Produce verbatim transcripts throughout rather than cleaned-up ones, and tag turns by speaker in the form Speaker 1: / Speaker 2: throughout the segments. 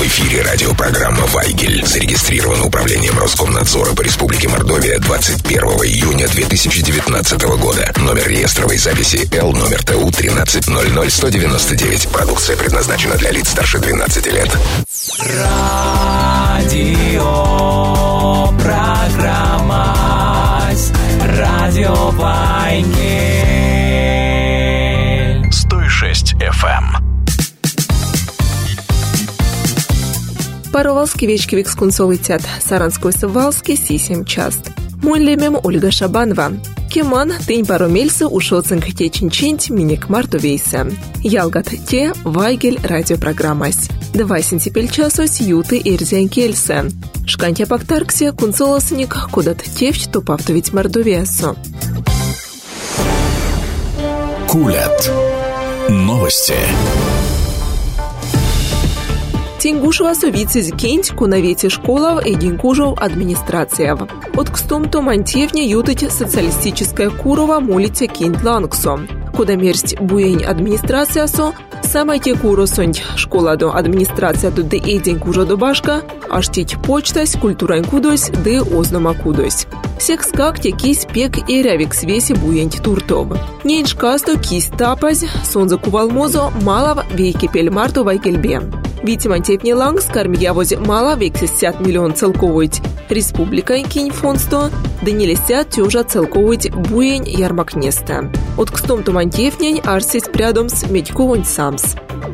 Speaker 1: эфире радиопрограмма «Вайгель». Зарегистрирована управлением Роскомнадзора по Республике Мордовия двадцать первого июня две тысячи девятнадцатого года. Номер реестровой записи Л номер Т У тринадцать ноль ноль сто девяносто девять. Продукция предназначена для лиц старше двенадцати лет.
Speaker 2: Радио программа Радио Вайгель
Speaker 1: сто шесть эф эм.
Speaker 3: Паровалский вечкивик скунсолитят, Саранской Савалский сисем част. Мой лемем Ольга Шабанова. Кеман тынь паромельсы ушел цинкте чинчинть миник мартовейся. Ялгат те Вайгель радиопрограммась. Давай сентипель часось юты ирзян кельсе. Шкантя пактарксе кунсолосник кодат тевч топавтовить мордовесу.
Speaker 1: Кулят. Новости.
Speaker 3: Тингушева совицы кенть кунавете школов и динкужев администрация. От кстом-то мантевне ютыть социалистическая курова молите кент лангсо. Куда мерсть буень администрация со, самая те куро сонть школа до администрация до де эдень кужа до башка, аж тить почтась, культурань кудось, де ознома кудось. Всех скак те кись пек и рявик свеси буень туртов. Нейнш касто кись тапазь, сонза кувалмозо, малав вейки пель марту вайкельбе. Витиман тепни ланг скарм явозе мала вексесят миллион целковоить республика кинь фонсто, да не лесят тюжа целковоить буень ярмакнеста. От кстом тумантевнень арсись прядомс медьковонь самс.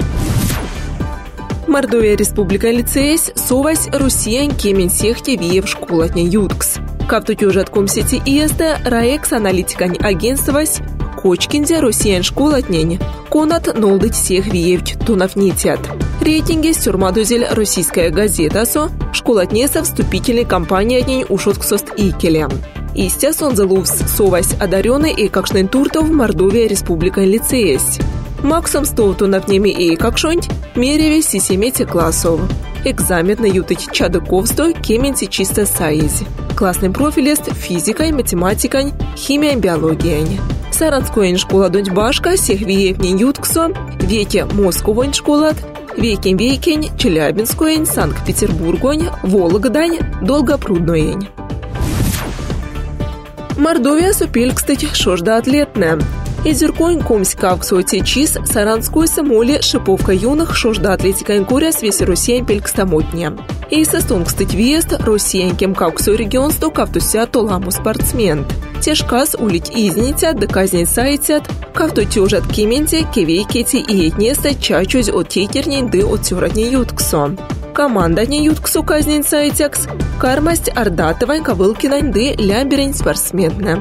Speaker 3: Мордовия республика лицеясь совась Русиян кемен сехте виев школатня юткс. Кавто тюжат комсети иесте раекс аналитикань агентствась Кочкинзе Русиян школатнень конат нолдыть всех виевч тунафнитят. Рейтинги сюрмадузель российская газета со школатнеса вступительной кампании от ней ушот к сост икеле. Истя сонзелувс совась одаренный и какшнен туртов Мордовия республика лицеясь. Максом стоуту на внеме и какшонть мереве сисемете классов. Экзамен на ютыть чадыковсто кементи чисто саиз. Классный профилест физикой, математикой, химией, биологией. Саранскоин школа донь башка сех виевнень ютксо, веке Московонь школат, Вейкень Вейкень, Челябинскоень, Санкт-Петербургонь, Вологдань, Долгопрудноень. Мордовия супель, кстати, шожда атлетная. Изюрконь комська в ксоте чиз, Саранской самоле шиповка юных шожда атлетика инкуря свеси Россия пелькстамотня. И состон, кстати, въезд Россия кем кауксо регион сто кавтуся толаму спортсмен. Тешкас улить изнитя, доказнить сайтят, кавто тюжат кементе, кевейкети и этнеста чачусь от тейтерней ды от тюратней ютксо. Команда не ютксо казнить сайтякс, кармасть ардатовай кавылкинань ды ляберень спортсменна.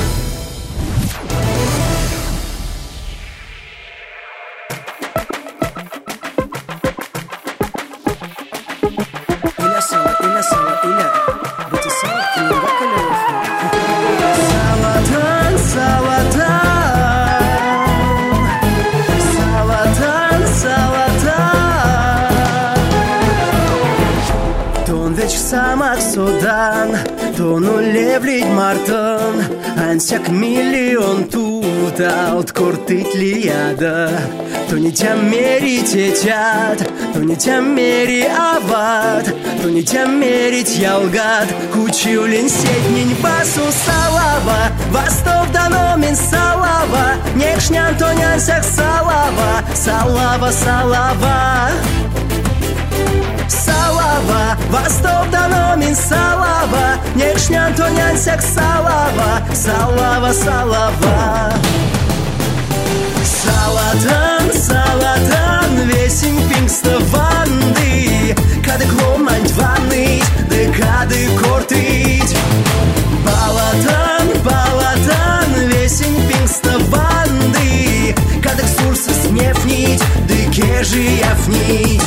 Speaker 4: Самак Судан, тону левлить мартон, ансяк миллион тут, а от кортыть ли яда. То не тя мери тетят, то не тя мери ават, то не тя мерить ялгат, кучиулин сетнень басу салава, востов даномин салава, некшнян то нянсяк салава, салава, салава. Салава, востов даномин салава, некшнян то нянсяк салава, салава, салава. Салатан, салатан, весим пингста ванды, кады кломанть ванныть, да кады кортыть. Балатан, балатан, весим пингста ванды, кады ксурсы снефнить, да кежи яфнить.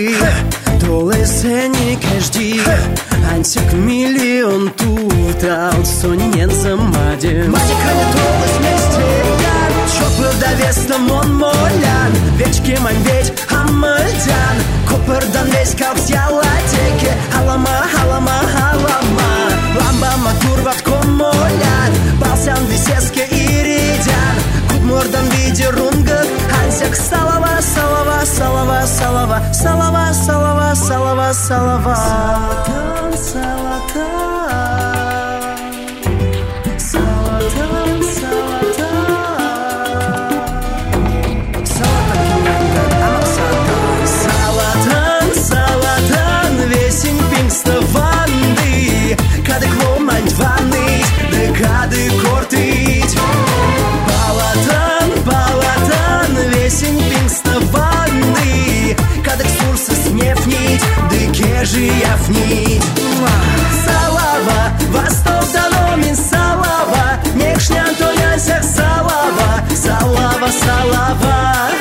Speaker 4: Ансяк миллион тут, а Алсонен замаде Мати кранятолы вместе Чопыр давесном он молян Вечки мань ведь хамальдян Копырдан весь как взяла теки Халама, халама, халама Ламба матур ватком молян Балсян висеске иридян Кудмурдан види рунгак Хансяк салава, салава, салава, салава Салава, салава, салава, салава Салатан, салатан Салатан, салатан Салатан, салатан Весен пингставанды Кадык ломать ванны Да кадык кортыть Балатан, балатан Весен пингставанды Кадык сурсы снефнить Да кежи яфнить Салава, восток даномин салава Некшнян толясях салава Салава, салава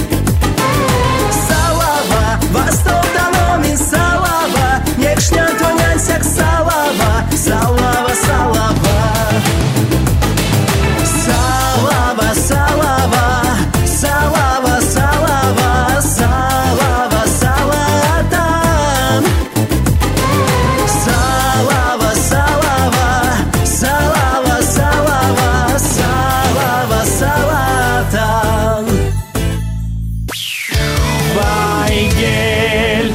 Speaker 4: Салава, восток даномин салава Некшнян толясях салава Салава, салава Салава, салава Салава, салава Салава, салатан Салава, салава Салава, салава Салава, салатан
Speaker 2: Вайгель.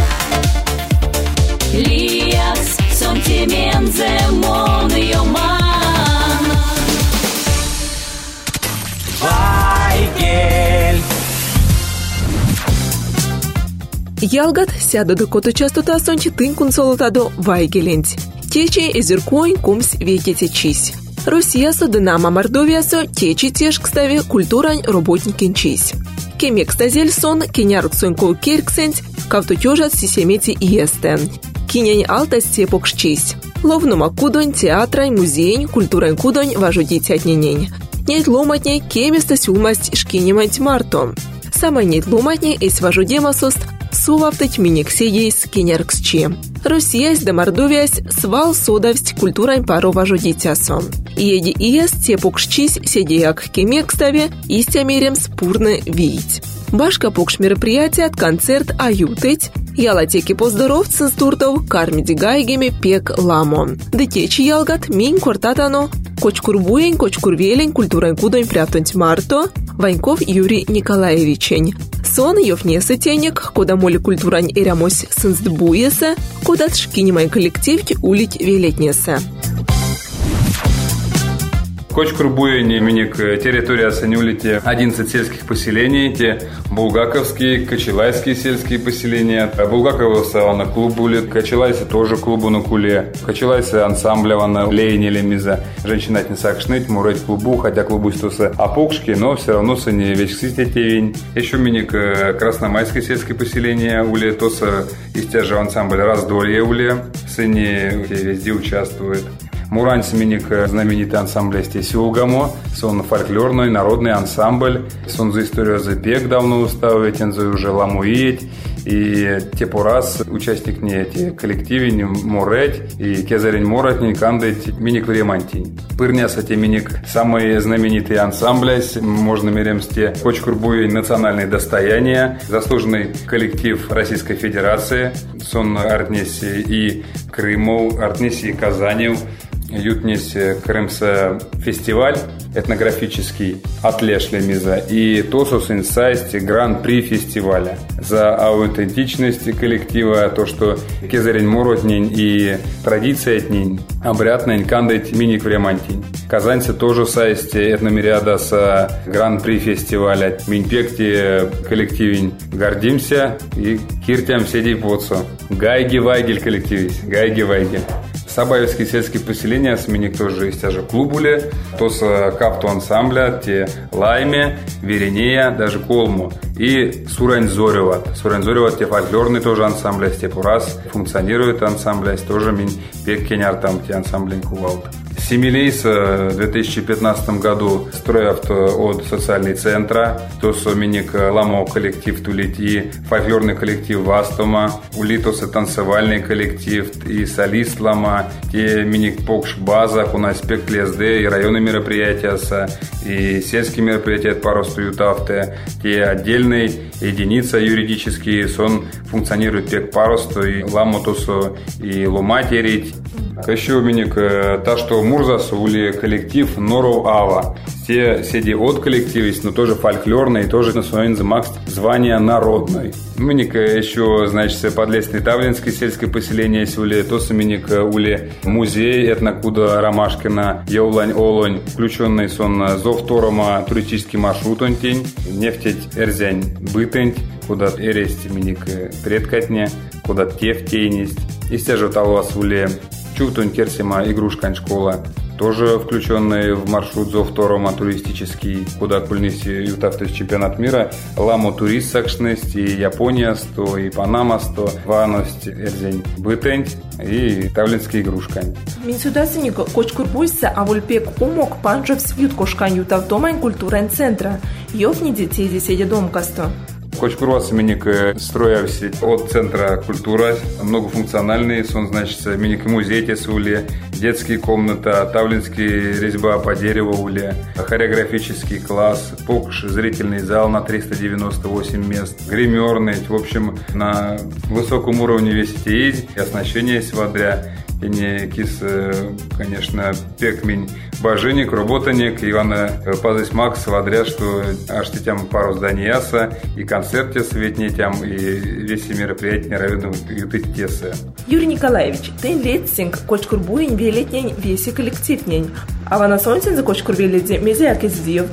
Speaker 5: Liaks, son tiemien zemon yo ma
Speaker 3: Ялгат сяду до коту частота сончи тын кунсолотадо вайгелент. Тече эзеркоин кумс веке течись. Россиясо Динамо Мордовиясо течи теж кставе культурань работникенчись. Кемек стазель сон кенярк сонько керксент кавтотёжат сисемети иестен. Кинень алта степокшчись. Ловнума кудонь театрань, музейнь, культурань кудонь важудитятненень. Нейт ломатней кеместа сюлмасть шкинемать марто. Самой нейт ломатней эсь важудемасост сувавтать миниксеейс кенярксчи. Россиясь да Мордовиясь свал содавсть культурань паро важудитясо. Еди иес тепокшчись седеяк кемекставе истямерем спурны вить. Башка покш мероприятия от концерт аютыть, ялатеки поздоровцы с туртов кармиди гайгеми пек ламо. Детечи ялгат минь кортатано, кочкурбуень, кочкурвелень, культурань кудонь прятонь марто, Ваньков Юрий Николаевичень. Сон ёвнесы тенек, кода моли культурань эрямось сынсдбуеса, кода тшкинимай коллективки улить велетнеса.
Speaker 5: Кочкурбуйне миник территория санюлите одиннадцать сельских поселений, те булгаковские, кочелайские сельские поселения. Булгаково савана клуб были, кочелайсы тоже клубу на куле. Кочелайсы ансамбля вана лейнили миза. Женщина не сакшныть, мурать клубу, хотя клубу стоса опокшки, но все равно сани вещь ситетевень. Еще миник красномайское сельское поселение уле, тоса истяжа ансамбль раздолье уле, сани везде участвует. Муранец миник знаменитый ансамбль Силгамо, сон фольклорный, народный ансамбль, сон за историю за пек давно уставить, за уже ламуить, и тепурас участник не эти коллективе мурет, и кезарень муратнин кандыть миник варимантин. Пырняса те миник самые знаменитые ансамбли, можно меремсте Кочкурбуй национальное достояние, заслуженный коллектив Российской Федерации, сон Артнеси и Крымов, Артнеси и Казанев. Ютнес Крымса фестиваль этнографический отлешли миза и Тосус Инсайст гран-при фестиваля за аутентичность коллектива, то, что кезарень муротнин и традиция этнин, обряднин кандать миник времантин. Казанцы тоже сайсте этномириада с гран-при фестиваля минпекти коллективин гордимся и киртям седей поцу. Гайги-вайгель коллективис, гайги-вайгель. Сабаевские сельские поселения с миник тоже есть даже клубуле, то с капту ансамбля, те лайме, веренея, даже колму и Сурань-Зореват. Сурань-Зореват, те фольклорный тоже ансамбля, те пурас функционирует ансамбля, тоже мин пек кеняр там те ансамбли кувалт. Семилейс в две тысячи пятнадцатом году строят от социального центра, то с миник ламо коллектив тулит и фольклорный коллектив Вастома, улитосы танцевальный коллектив и солист лама, те миник покш база, у нас пек ЛСД и районные мероприятия и сельские мероприятия по росту ютавте, те отдельные единицы юридические, сон функционирует пек по росту и ламотусу и луматерить. Еще миник та, что Мурзас ули коллектив Норов Ава. Все седи от коллективис, но тоже фольклорный, тоже на своем замакс звание народной. Миник еще, значит, подлесный Тавлинское сельское поселение ули, то миник ули музей этнокуда Ромашкина, Еулань Олонь, включенный сон зов Торома туристический маршрут он тень, нефтеть Эрзянь бытень, куда эресть миник предкатне, куда теф тейнисть. И стяжет алвас ули Чувтунь Керсима игрушкань школа, тоже включенный в маршрут зов Торома туристический, куда кульниси ютавтый чемпионат мира, ламу турист сакшность, и Япония сто, и Панама сто, ваность эрзень бытень, и тавлинские игрушкань.
Speaker 3: Минсюдасынико Кочкурбуйса авульпек умок панжев свют кошкань ютавтомань культурен центра. Ёвни детей здесь еде домкасто.
Speaker 5: Кочкурвас миник строявся от центра культуры, многофункциональный, сон, значит, миник музей тесули, детские комнаты, тавлинский резьба по дереву ули, хореографический класс, покш, зрительный зал на триста девяносто восемь мест, гримерный, в общем, на высоком уровне весь эти есть, и оснащение есть водря. И не кис, конечно, пекмень боженик, работаник, Ивана Пазысь Макс, водря, что аж тям пару зданий яса, и концерте светнее тям, и весь мероприятие району ютыть тесы.
Speaker 3: Юрий Николаевич, ты летсинг, Кочкурбуень, велетнень, веси коллективнень. А вона сонцин за Кочкурвеледи, мезяки здивта.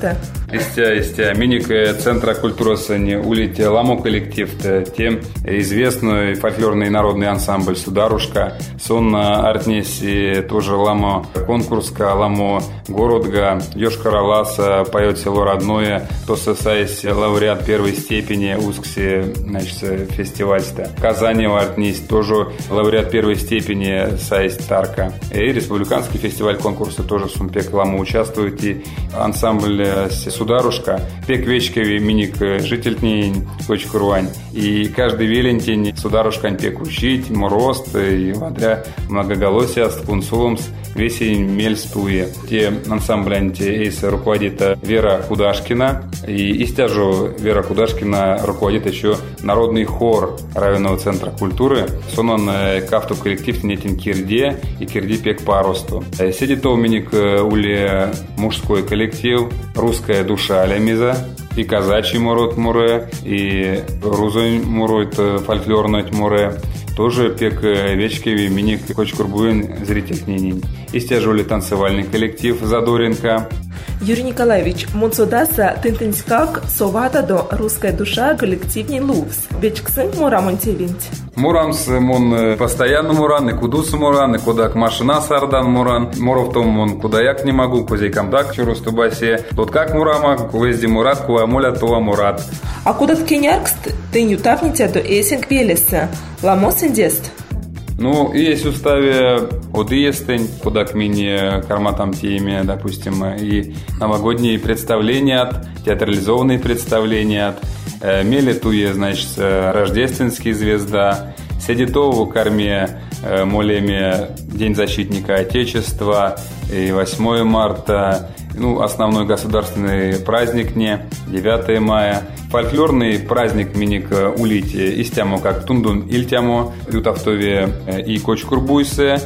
Speaker 5: Истя, истя, миник центра культуры сани улите ламо коллектив, тем известный фольклорный народный ансамбль Сударушка, сон артнеси тоже ламо конкурска, ламо городга, Йошкар-Оласа поет село родное, то сосаясь лауреат первой степени ускси, значит, фестивальста. Казани артнись тоже лауреат первой степени сайс Тарка. И республиканский фестиваль конкурса тоже сумпек ламо участвует, и ансамбль Сударушка, пек вечкови миник жительтней Кочкуруань. И каждый велентень Сударушка пек учить, морост, и водря многоголосия с пунсулом весень мельстуе. Те ансамбли эйс руководит Вера Кудашкина. И истяжу Вера Кудашкина руководит еще народный хор районного центра культуры. Сон он кафту коллектив нетин кирде и кирде пек по росту. Сидит у миник уле мужской коллектив, русская душа лямиза, и казачий мурот муре, и рузонь мурот фольклорный муре. Тоже пек вечкеви миник Кочкурбуин зритель книнин. Истяжули танцевальный коллектив Задоренко.
Speaker 3: Юрий Николаевич, Монсодаса Тентенскак Совата до русская душа коллективный лувс. Вечксын Мурамонтевинт.
Speaker 5: Мурамс мон постоянно муран, и кудус муран, и кудак машина сардан муран. Моров том мон кудаяк не могу, кузей камдак чурусту басе. Тот как мурама, кувезди мурат, куамуля това мурат.
Speaker 3: А куда ткиняркст ты нютавните до эсинг велеса? Ламос индест?
Speaker 5: Ну, и есть в уставе одыестень, куда к мини карматам теме, допустим, и новогодние представления от, театрализованные представления от, э, мелитуе, значит, рождественский звезда, седитову корме, э, молеме День защитника Отечества, и восьмое марта, ну, основной государственный праздник не, девятое мая. Фольклорный праздник миник улите истямо как тундун ильтямо, ютавтове и Кочкурбуйсе,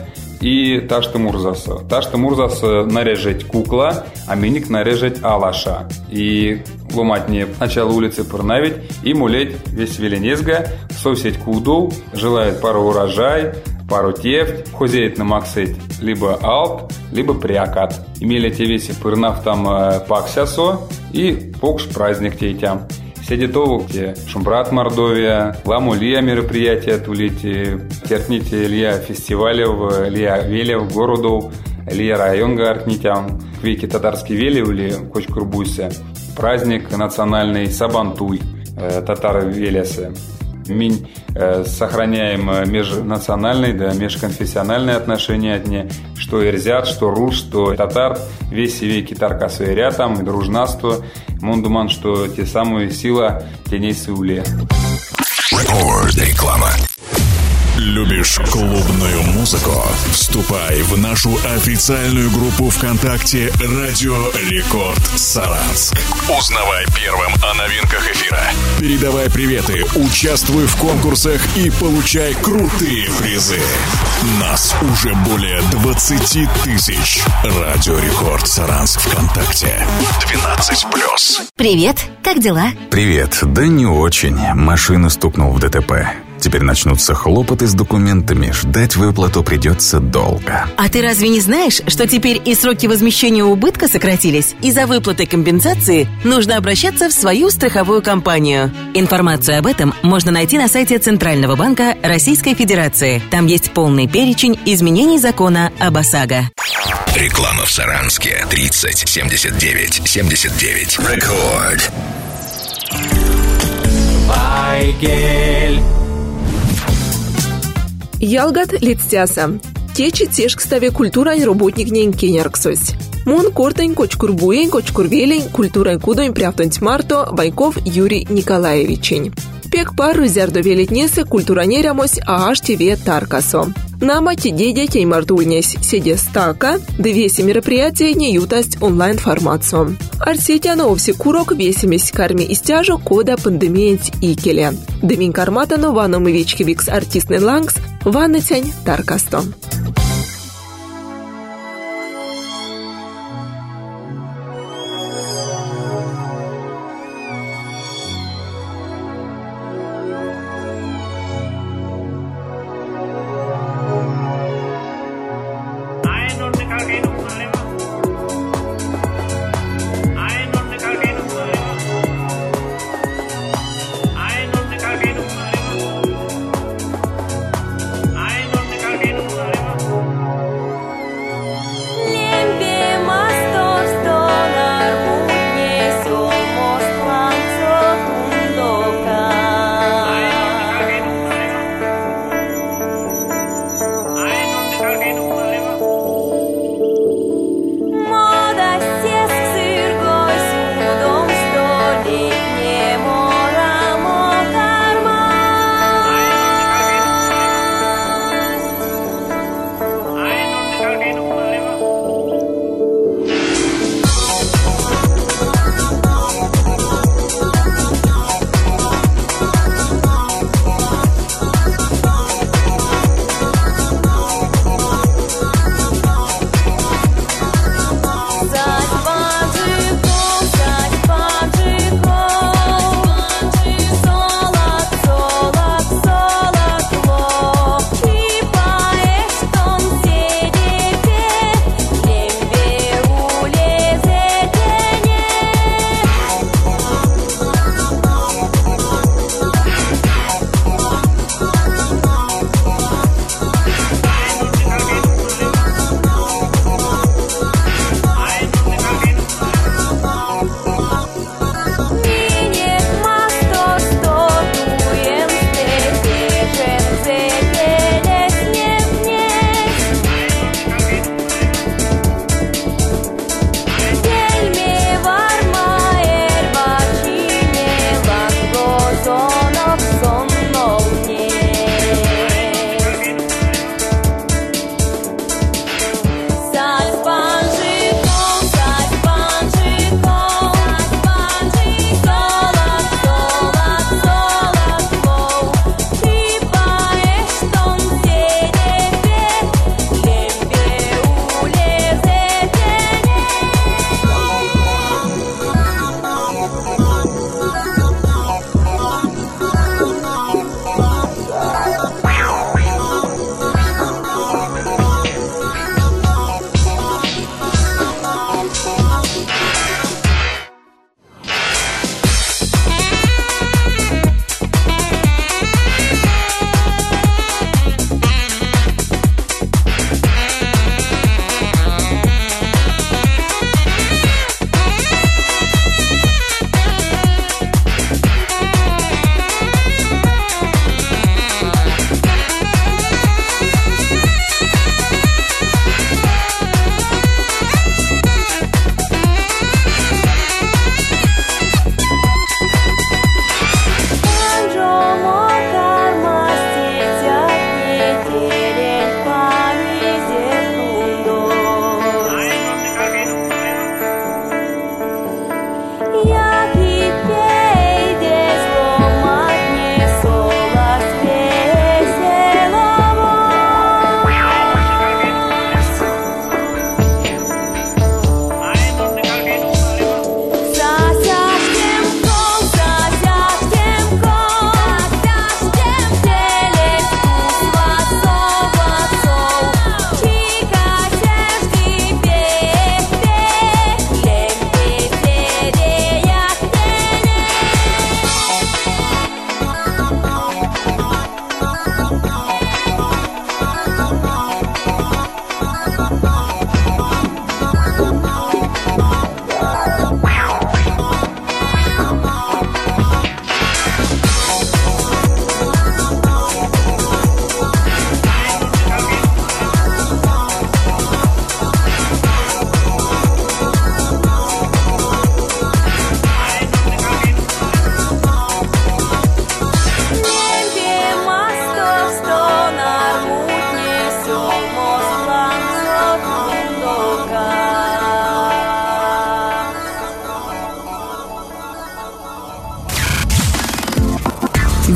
Speaker 5: и Ташта Мурзаса. Ташта Мурзаса нарежет кукла, а миник нарежет алаша. И ломать не начало улицы пырнавить и мулеть весь веленезга, совсеть кудул, желает пару урожай, пару тефть, хозяет на максет либо алт, либо прякат. Имели те веси пырнав там паксясо и покш праздник тейтям. Седитову, где Шумбрат Мордовия, Ламу Лия мероприятия тулите, терпните Лия фестивалев, Лия Велев городов, Лия районга артнитям, квеки татарский Велев или Кочкурбуйсе, праздник национальный Сабантуй, татары Велесы. Минь э, сохраняем межнациональные, да, межконфессиональные отношения от не, что ирзят, что руш, что татар, весь веки таркасу и рятам, и дружнаство, мундуман, что те самые сила теней сауле.
Speaker 1: Реклама.
Speaker 6: Любишь клубную музыку? Вступай в нашу официальную группу ВКонтакте «Радио Рекорд Саранск». Узнавай первым о новинках эфира. Передавай приветы, участвуй в конкурсах и получай крутые призы. Нас уже более двадцати тысяч. «Радио Рекорд Саранск» ВКонтакте. двенадцать плюс.
Speaker 7: Привет, как дела?
Speaker 1: Привет, да не очень. Машина стукнул в ДТП. Теперь начнутся хлопоты с документами, ждать выплату придется долго.
Speaker 7: А ты разве не знаешь, что теперь и сроки возмещения убытка сократились? И за выплатой компенсации нужно обращаться в свою страховую компанию. Информацию об этом можно найти на сайте Центрального банка Российской Федерации. Там есть полный перечень изменений закона об ОСАГО.
Speaker 1: Реклама в Саранске. тридцать семьдесят девять семьдесят девять. Рекорд.
Speaker 2: Вайгель.
Speaker 3: Ялгат лицтяса. Течи тешк ставе культурань работник нень кенярксось. Мон кортень Кочкурбуень, Кочкурвелень, культурань кудонь пряфтонть марто, Байков Юрий Николаевичень. Пек пару зярдовелетнесе культуранерямось ааш тебе таркасо. Намати дедя тей мартульнесь седе стака, двесе мероприятия не ютасть онлайн-формацию. Арсетя на овсе курок весемесь карми истяжу кода пандемиять икеле. Демин кармата но ваном и вечки викс артистный лангс, ванны тянь таркасто.
Speaker 8: I don't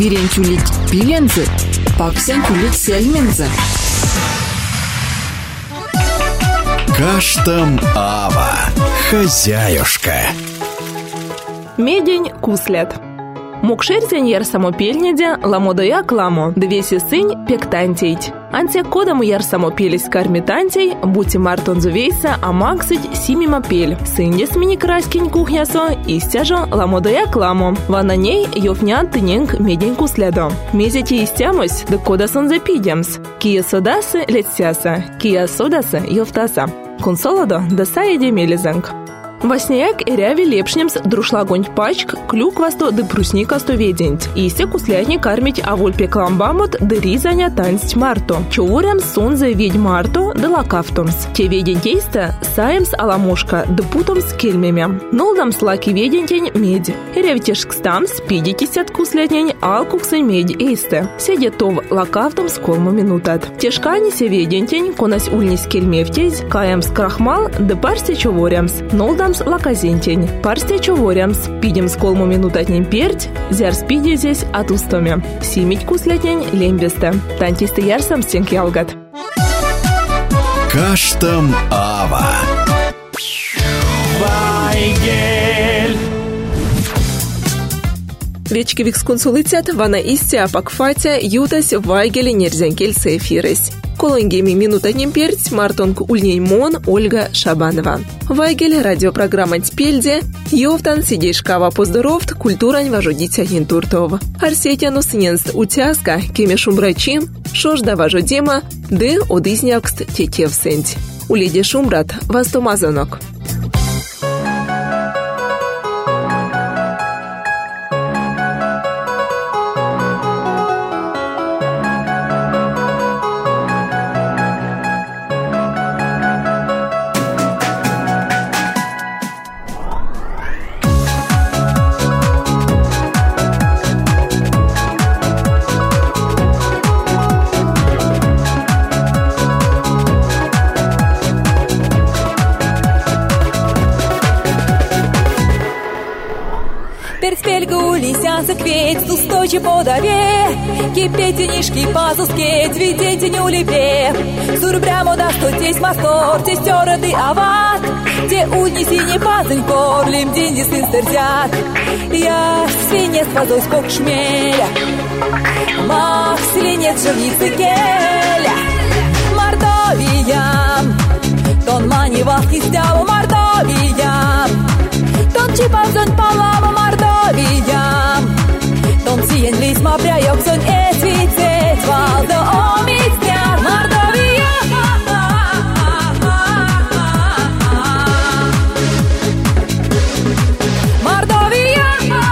Speaker 8: Бирен тюлить пилензы, паксен тюлить сельмензы.
Speaker 6: Каштам Ава. Хозяюшка.
Speaker 3: Медень куслет. Мукшерзен яр самопельнеде ламодая кламо, двеси сынь пектантить. Анте кодам яр самопелись кармитантей, бути мартон зувейса, а максить симима пель. Сындес мини краскинь кухнясо, истяжо ламодая кламо. Вана ней йофнян тыненг медень куследо. Мезете истямось, да кода сон запидемс. Кия содасы летсяса, кия содасы йофтаса. Консоладо да саеде мелизанг. Васняяк и ряви лепшнемс друшлагонь пачк, клюквасто да прусникасто веденть. Истя куслятни кармить авольпе кламбамот да ризаня танцть марто. Човорям сонзе ведь марто да лакафтомс. Те ведентейста саемс аламушка да путомс кельмемя. Нолдамс лаки ведентень медь. Ревтешкстамс пидитись от куслятнень алкуксень медь эйсте. Седетов лакафтомс колму минутат. Тешкани се ведентень конась ульнис кельмевтейс, каемс крахмал да парсе човорямс. Нолдамс лаказентень. Парсте човорямс. Пидем с колму минутатнень перть, зяр спиди здесь от устоме. Симить куслятнень лембесте. Тантисты ярсам стенки алгат.
Speaker 6: Каштам Ава.
Speaker 2: Вайгель.
Speaker 3: Вечки виксконсулицят вана истя пакфатя ютась вайгели нерзянкель сефирес. Колонгеми минутатнем перть Мартонг Ульней Мон Ольга Шабанова. Вайгель радиопрограмма Тпельде, Йовтан сидейшкава поздоровт культурань вожудить агентуртов. Арсетяну сыненст утяска, кеме шумбрачим, шожда вожудема, ды одизнявкст тетевсенть. Уледе шумбрат вастомазанок.
Speaker 9: Закветь, устойчив подаве, кипетенишки пазускеть, видите не улепе. Сурбрямо да стотесь мастор, тестера ты ават, те унеси не пазынь кор, лимдин дисин стерзят. Я свинец позой скок шмеля, мах свинец живницы келя. Мордовия, тон манивах истяву Мордовия, тон чипазонь палава Мордовия. Ton zien lis ma brajok son esvicet valda omitsňar Mordovia. Mordovia.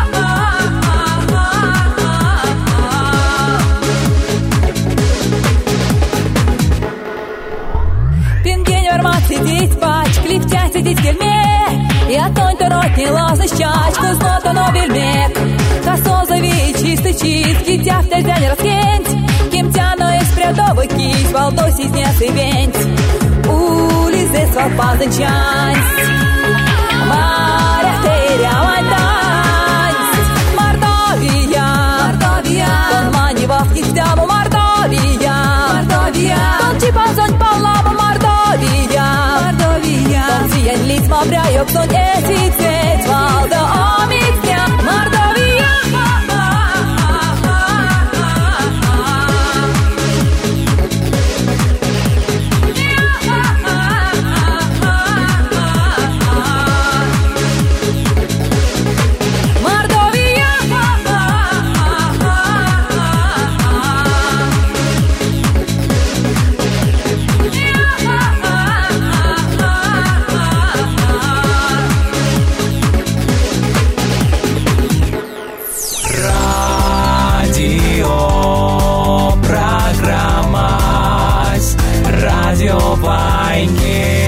Speaker 9: Пинген вермат сидеть пачк, лифтя сидеть в кельме, и от той торотни лазать чачку, знота но бельмек. Косозовий чистый чист, китя в тезяне раскенть, кемтяно экспрядовый кись, валдос из несы венть. Улизе свал пазанчансть, маря терявань тансть. Мордовия, Мордовия, тон манивах нихтяву Мордовия, Мордовия, тон чипазонь палаву Мордовия, Мордовия, тон сиянь лиц мабряёк сон эсицет, валда омитня Мордовия.
Speaker 2: Вайгель.